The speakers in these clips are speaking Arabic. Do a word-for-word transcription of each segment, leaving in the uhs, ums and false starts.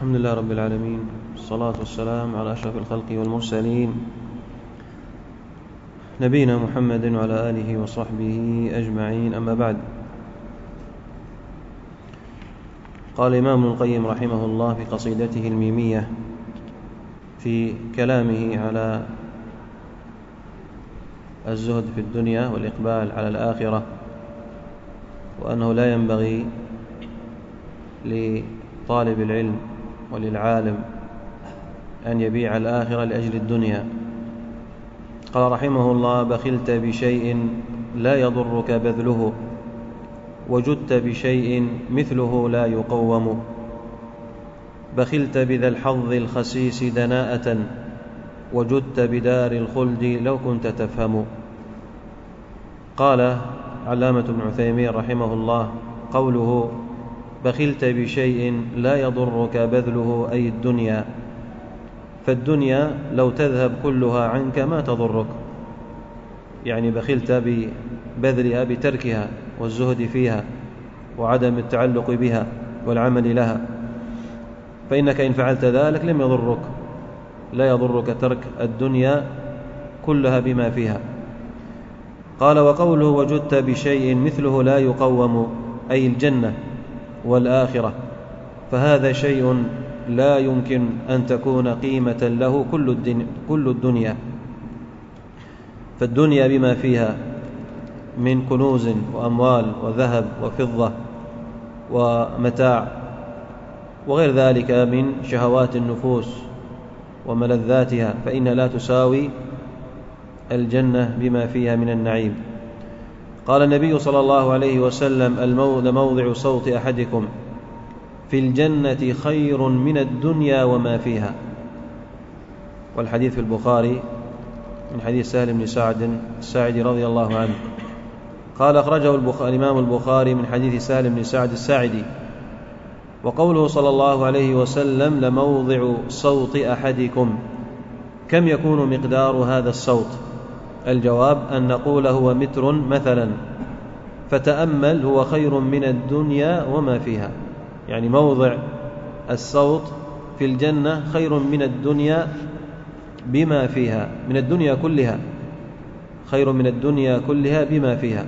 الحمد لله رب العالمين، والصلاة والسلام على أشرف الخلق والمرسلين نبينا محمد وعلى آله وصحبه أجمعين، أما بعد. قال الإمام ابن القيم رحمه الله في قصيدته الميمية في كلامه على الزهد في الدنيا والإقبال على الآخرة، وأنه لا ينبغي لطالب العلم وللعالم أن يبيع الآخرة لأجل الدنيا. قال رحمه الله: بخلت بشيء لا يضرك بذله، وجدت بشيء مثله لا يقوم. بخلت بذا الحظ الخسيس دناءة، وجدت بدار الخلد لو كنت تفهم. قال علامة ابن عثيمين رحمه الله: قوله بخلت بشيء لا يضرك بذله أي الدنيا، فالدنيا لو تذهب كلها عنك ما تضرك، يعني بخلت ببذلها بتركها والزهد فيها وعدم التعلق بها والعمل لها، فإنك إن فعلت ذلك لم يضرك، لا يضرك ترك الدنيا كلها بما فيها. قال: وقوله وجدت بشيء مثله لا يقوم أي الجنة والآخرة، فهذا شيء لا يمكن أن تكون قيمة له كل الدنيا، فالدنيا بما فيها من كنوز وأموال وذهب وفضة ومتاع وغير ذلك من شهوات النفوس وملذاتها، فإنها لا تساوي الجنة بما فيها من النعيم. قال النبي صلى الله عليه وسلم: لموضع صوت أحدكم في الجنة خير من الدنيا وما فيها. والحديث في البخاري من حديث سهل بن سعد الساعدي رضي الله عنه. قال: أخرجه الإمام البخاري من حديث سهل بن سعد الساعدي. وقوله صلى الله عليه وسلم لموضع صوت أحدكم، كم يكون مقدار هذا الصوت؟ الجواب أن نقول هو متر مثلا، فتأمل هو خير من الدنيا وما فيها، يعني موضع الصوت في الجنة خير من الدنيا بما فيها، من الدنيا كلها، خير من الدنيا كلها بما فيها.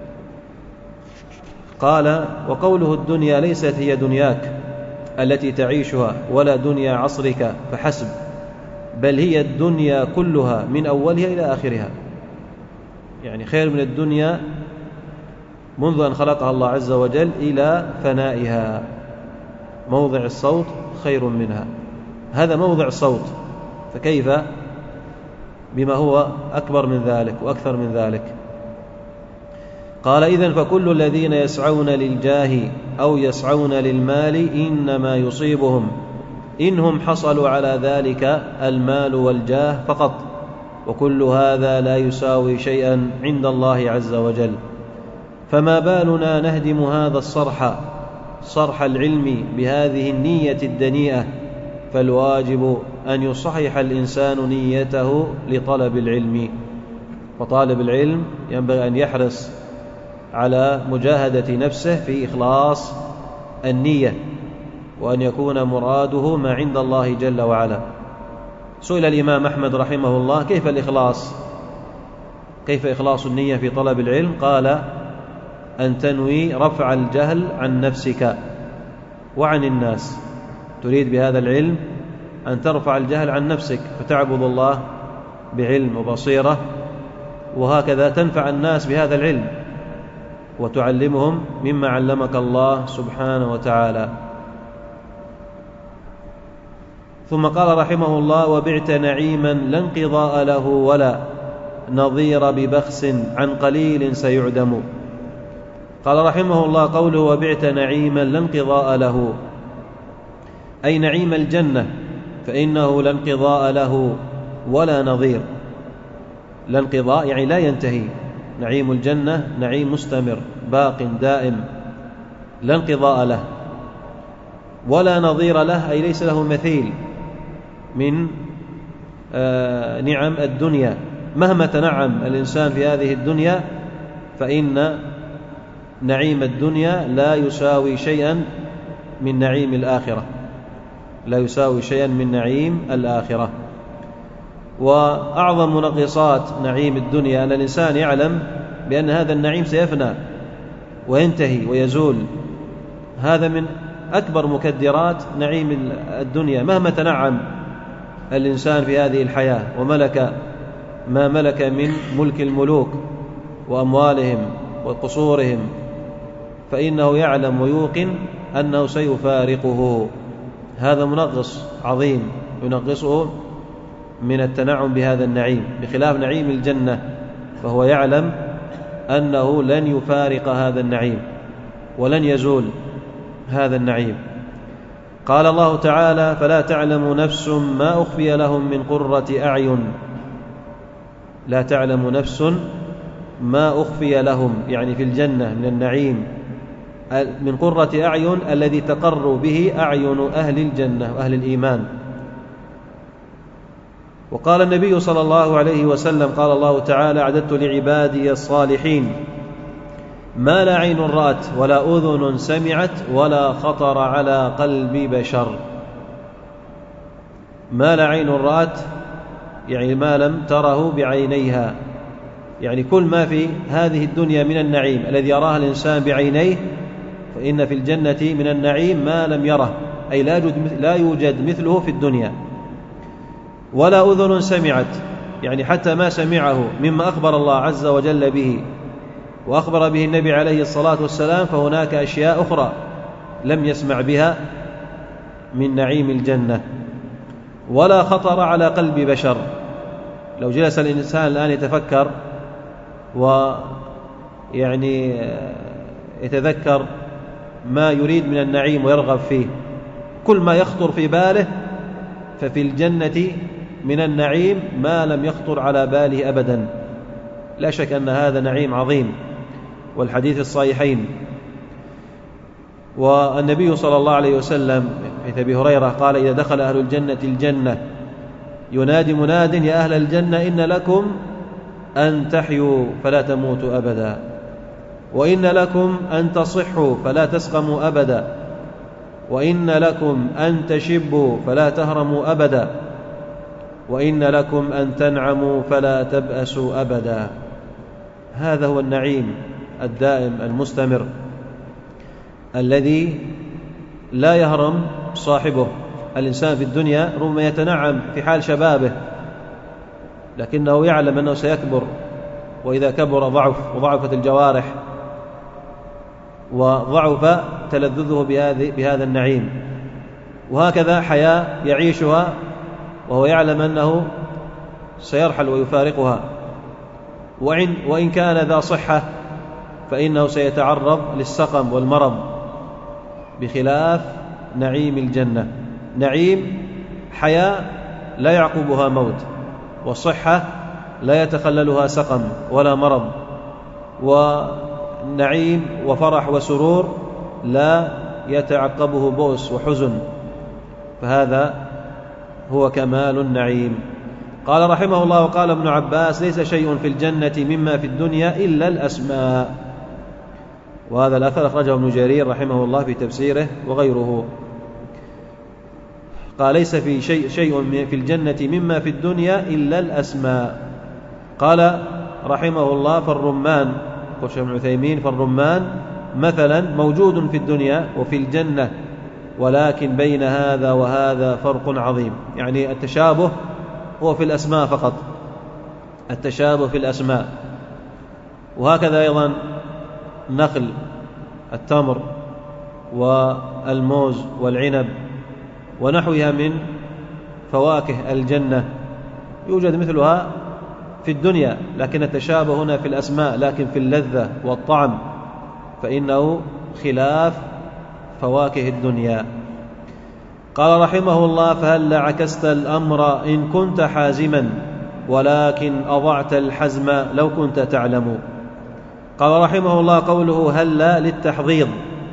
قال: وقوله الدنيا ليست هي دنياك التي تعيشها ولا دنيا عصرك فحسب، بل هي الدنيا كلها من أولها إلى آخرها، يعني خير من الدنيا منذ أن خلقها الله عز وجل إلى فنائها. موضع الصوت خير منها، هذا موضع الصوت، فكيف بما هو أكبر من ذلك وأكثر من ذلك؟ قال: إذن فكل الذين يسعون للجاه أو يسعون للمال إنما يصيبهم إنهم حصلوا على ذلك المال والجاه فقط، وكل هذا لا يساوي شيئا عند الله عز وجل. فما بالنا نهدم هذا الصرح، صرح العلم، بهذه النية الدنيئة؟ فالواجب أن يصحح الإنسان نيته لطلب العلم، وطالب العلم ينبغي أن يحرص على مجاهدة نفسه في إخلاص النية، وأن يكون مراده ما عند الله جل وعلا. سئل الإمام أحمد رحمه الله: كيف الإخلاص؟ كيف إخلاص النية في طلب العلم؟ قال: أن تنوي رفع الجهل عن نفسك وعن الناس، تريد بهذا العلم أن ترفع الجهل عن نفسك، فتعبد الله بعلم وبصيرة، وهكذا تنفع الناس بهذا العلم وتعلمهم مما علمك الله سبحانه وتعالى. ثم قال رحمه الله: وبعت نعيما لا انقضاء له ولا نظير ببخس عن قليل سيعدم. قال رحمه الله: قوله وبعت نعيما لا انقضاء له، أي نعيم الجنة، فإنه لا انقضاء له ولا نظير. لا انقضاء يعني لا ينتهي، نعيم الجنة نعيم مستمر باق دائم لا انقضاء له، ولا نظير له أي ليس له مثيل من آه نعم الدنيا. مهما تنعم الإنسان في هذه الدنيا فإن نعيم الدنيا لا يساوي شيئا من نعيم الآخرة. لا يساوي شيئا من نعيم الآخرة. وأعظم منغصات نعيم الدنيا أن الإنسان يعلم بأن هذا النعيم سيفنى وينتهي ويزول. هذا من أكبر مكدرات نعيم الدنيا. مهما تنعم الإنسان في هذه الحياة وملك ما ملك من ملك الملوك وأموالهم وقصورهم، فإنه يعلم ويوقن أنه سيفارقه. هذا منغص عظيم ينغصه من التنعم بهذا النعيم، بخلاف نعيم الجنة فهو يعلم أنه لن يفارق هذا النعيم ولن يزول هذا النعيم. قال الله تعالى: فلا تعلم نفس ما أخفي لهم من قرة أعين. لا تعلم نفس ما أخفي لهم، يعني في الجنة من النعيم، من قرة أعين الذي تقر به أعين أهل الجنة وأهل الإيمان. وقال النبي صلى الله عليه وسلم: قال الله تعالى: أعددت لعبادي الصالحين ما لا عين رأت ولا أذن سمعت ولا خطر على قلب بشر. ما لا عين رأت يعني ما لم تره بعينيها، يعني كل ما في هذه الدنيا من النعيم الذي يراه الإنسان بعينيه، فإن في الجنة من النعيم ما لم يره، أي لا يوجد مثله في الدنيا. ولا أذن سمعت، يعني حتى ما سمعه مما أخبر الله عز وجل به وأخبر به النبي عليه الصلاة والسلام، فهناك أشياء أخرى لم يسمع بها من نعيم الجنة. ولا خطر على قلب بشر. لو جلس الإنسان الآن يتفكر ويعني يتذكر ما يريد من النعيم ويرغب فيه، كل ما يخطر في باله، ففي الجنة من النعيم ما لم يخطر على باله أبدا. لا شك أن هذا نعيم عظيم، والحديث الصحيحين. والنبي صلى الله عليه وسلم في أبي هريرة قال: إذا دخل أهل الجنة الجنة ينادي مناد: يا أهل الجنة إن لكم أن تحيوا فلا تموتوا أبدا، وإن لكم أن تصحوا فلا تسقموا أبدا، وإن لكم أن تشبوا فلا تهرموا أبدا، وإن لكم أن تنعموا فلا تبأسوا أبدا. هذا هو النعيم الدائم المستمر الذي لا يهرم صاحبه. الإنسان في الدنيا ربما يتنعم في حال شبابه، لكنه يعلم أنه سيكبر، وإذا كبر ضعف وضعفت الجوارح وضعف تلذذه بهذا النعيم. وهكذا حياة يعيشها وهو يعلم أنه سيرحل ويفارقها، وإن, وإن كان ذا صحة فإنه سيتعرض للسقم والمرض، بخلاف نعيم الجنة. نعيم حياة لا يعقبها موت، وصحة لا يتخللها سقم ولا مرض، ونعيم وفرح وسرور لا يتعقبه بؤس وحزن، فهذا هو كمال النعيم. قال رحمه الله: وقال ابن عباس: ليس شيء في الجنة مما في الدنيا إلا الأسماء. وهذا الأثر أخرجه ابن جرير رحمه الله في تفسيره وغيره. قال: ليس في شيء, شيء في الجنة مما في الدنيا إلا الأسماء. قال رحمه الله: فالرمان، قال شيخ ابن عثيمين: فالرمان مثلا موجود في الدنيا وفي الجنة، ولكن بين هذا وهذا فرق عظيم. يعني التشابه هو في الأسماء فقط، التشابه في الأسماء. وهكذا أيضا نخل، التمر والموز والعنب ونحوها من فواكه الجنة يوجد مثلها في الدنيا، لكن التشابه هنا في الأسماء، لكن في اللذة والطعم فإنه خلاف فواكه الدنيا. قال رحمه الله: فهل عكست الأمر إن كنت حازما، ولكن أضعت الحزم لو كنت تعلم. قال رحمه الله: قوله هلا للتحضيض،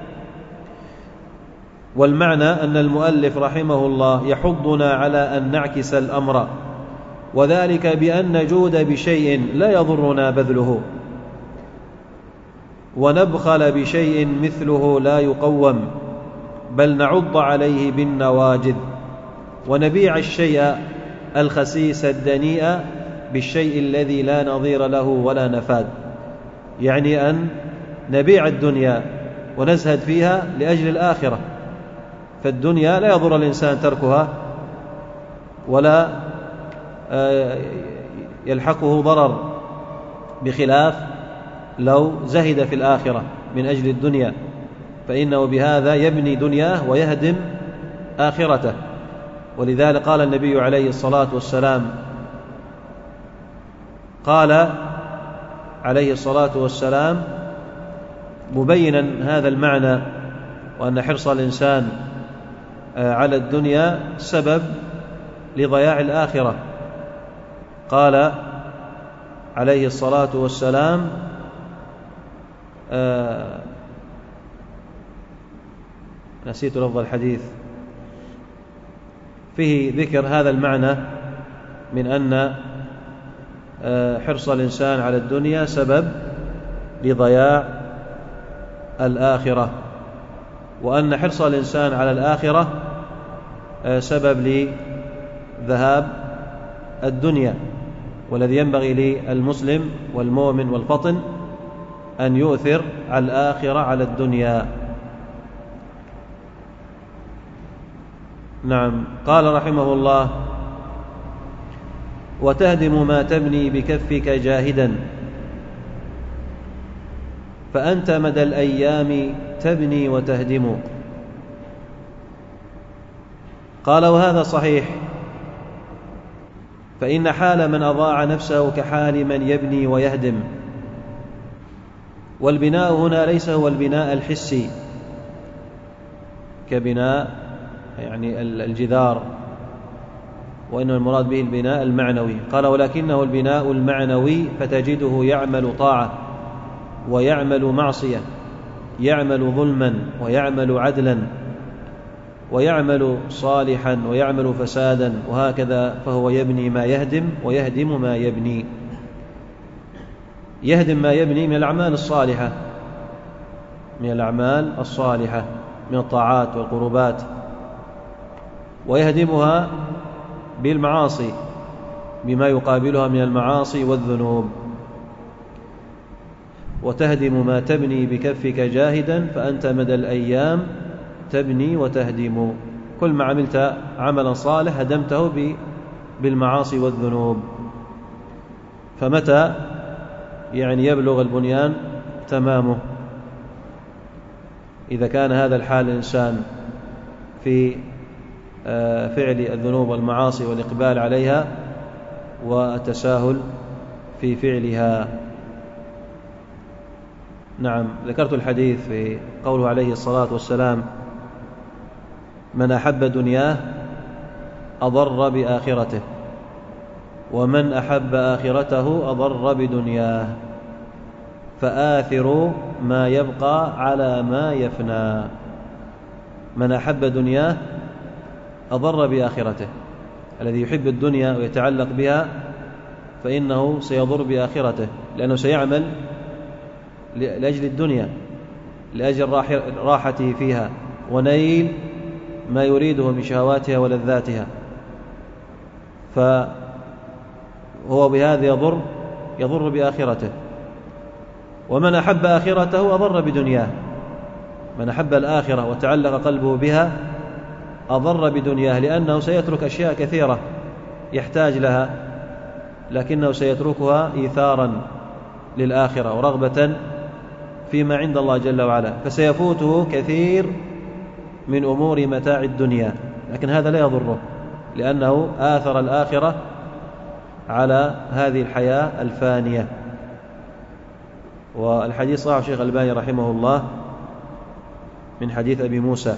والمعنى أن المؤلف رحمه الله يحضنا على أن نعكس الأمر، وذلك بأن نجود بشيء لا يضرنا بذله، ونبخل بشيء مثله لا يقوم، بل نعض عليه بالنواجذ ونبيع الشيء الخسيس الدنيء بالشيء الذي لا نظير له ولا نفاد، يعني أن نبيع الدنيا ونزهد فيها لأجل الآخرة. فالدنيا لا يضر الإنسان تركها ولا يلحقه ضرر، بخلاف لو زهد في الآخرة من أجل الدنيا، فإنه بهذا يبني دنياه ويهدم آخرته. ولذلك قال النبي عليه الصلاة والسلام قال عليه الصلاة والسلام مبينا هذا المعنى، وأن حرص الإنسان على الدنيا سبب لضياع الآخرة. قال عليه الصلاة والسلام آه نسيت لفظ الحديث، فيه ذكر هذا المعنى من أن آه حرص الإنسان على الدنيا سبب لضياع الآخرة، وأن حرص الإنسان على الآخرة آه سبب لذهاب الدنيا. والذي ينبغي للمسلم والمؤمن والفطن أن يؤثر على الآخرة على الدنيا. نعم. قال رحمه الله: وتهدم ما تبني بكفك جاهدا، فأنت مدى الأيام تبني وتهدم. قال: وهذا صحيح، فإن حال من أضاع نفسه كحال من يبني ويهدم. والبناء هنا ليس هو البناء الحسي كبناء يعني الجدار، وإنما المراد به البناء المعنوي. قال: ولكنه البناء المعنوي، فتجده يعمل طاعة ويعمل معصية، يعمل ظلما ويعمل عدلا، ويعمل صالحا ويعمل فسادا، وهكذا، فهو يبني ما يهدم ويهدم ما يبني. يهدم ما يبني من الأعمال الصالحة، من الأعمال الصالحة من الطاعات والقربات، ويهدمها بالمعاصي بما يقابلها من المعاصي والذنوب. وتهدم ما تبني بكفك جاهدا، فأنت مدى الأيام تبني وتهدم. كل ما عملت عملا صالح هدمته بالمعاصي والذنوب. فمتى يعني يبلغ البنيان تمامه؟ إذا كان هذا الحال الإنسان في فعل الذنوب والمعاصي والإقبال عليها والتساهل في فعلها. نعم. ذكرت الحديث في قوله عليه الصلاة والسلام: من أحب دنياه أضر بآخرته، ومن أحب آخرته أضر بدنياه، فآثروا ما يبقى على ما يفنى. من أحب دنياه أضر بآخرته، الذي يحب الدنيا ويتعلق بها فإنه سيضر بآخرته، لأنه سيعمل لأجل الدنيا، لأجل راحته فيها ونيل ما يريده من شهواتها ولذاتها، فهو بهذا يضر يضر بآخرته. ومن أحب آخرته أضر بدنياه، من أحب الآخرة وتعلق قلبه بها أضر بدنياه، لأنه سيترك أشياء كثيرة يحتاج لها، لكنه سيتركها إيثارا للآخرة ورغبة فيما عند الله جل وعلا، فسيفوته كثير من أمور متاع الدنيا، لكن هذا لا يضره، لأنه آثر الآخرة على هذه الحياة الفانية. والحديث صححه الشيخ الألباني رحمه الله من حديث أبي موسى،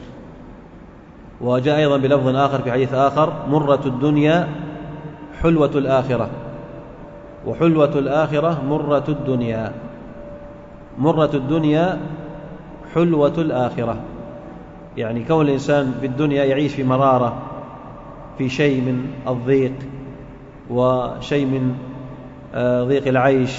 وجاء أيضا بلفظ آخر في حديث آخر: مرة الدنيا حلوة الآخرة، وحلوة الآخرة مرة الدنيا. مرة الدنيا حلوة الآخرة، يعني كون الإنسان في الدنيا يعيش في مرارة، في شيء من الضيق وشيء من ضيق العيش،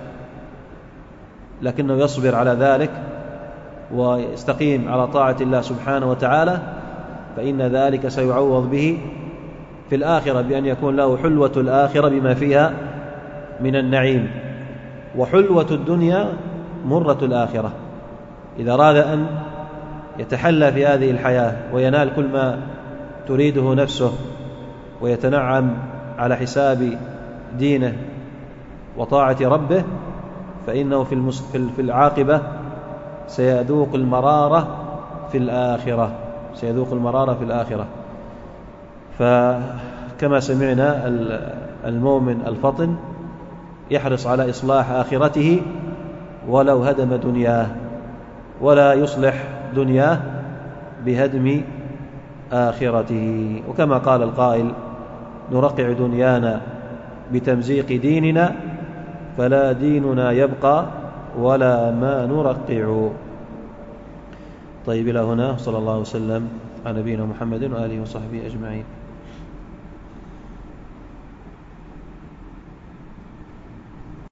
لكنه يصبر على ذلك ويستقيم على طاعة الله سبحانه وتعالى، فإن ذلك سيعوض به في الآخرة بأن يكون له حلوة الآخرة بما فيها من النعيم، وحلوة الدنيا مرة الآخرة. إذا أراد أن يتحلى في هذه الحياة وينال كل ما تريده نفسه ويتنعم على حساب دينه وطاعة ربه، فإنه في العاقبة سيذوق المرارة في الآخرة سيذوق المرارة في الآخرة. فكما سمعنا المؤمن الفطن يحرص على إصلاح آخرته ولو هدم دنياه، ولا يصلح دنياه بهدم آخرته. وكما قال القائل: نرقع دنيانا بتمزيق ديننا، فلا ديننا يبقى ولا ما نرقع. طيب، إلى هنا، صلى الله وسلم على نبينا محمد وآله وصحبه أجمعين.